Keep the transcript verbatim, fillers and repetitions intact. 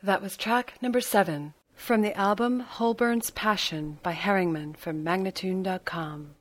That was track number seven from the album Holborn's Passion by Herringman from Magnatune dot com.